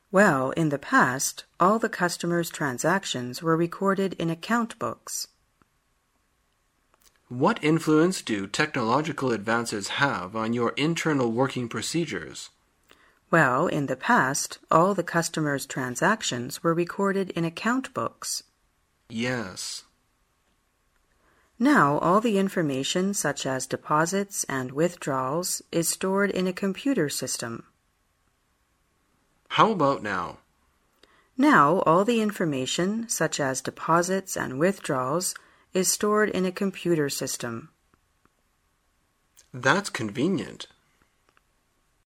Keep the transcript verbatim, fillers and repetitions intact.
Well, in the past, all the customers' transactions were recorded in account books. What influence do technological advances have on your internal working procedures? Well, in the past, all the customers' transactions were recorded in account books. Yes. Now, all the information, such as deposits and withdrawals, is stored in a computer system. How about now? Now, all the information, such as deposits and withdrawals, is stored in a computer system. That's convenient.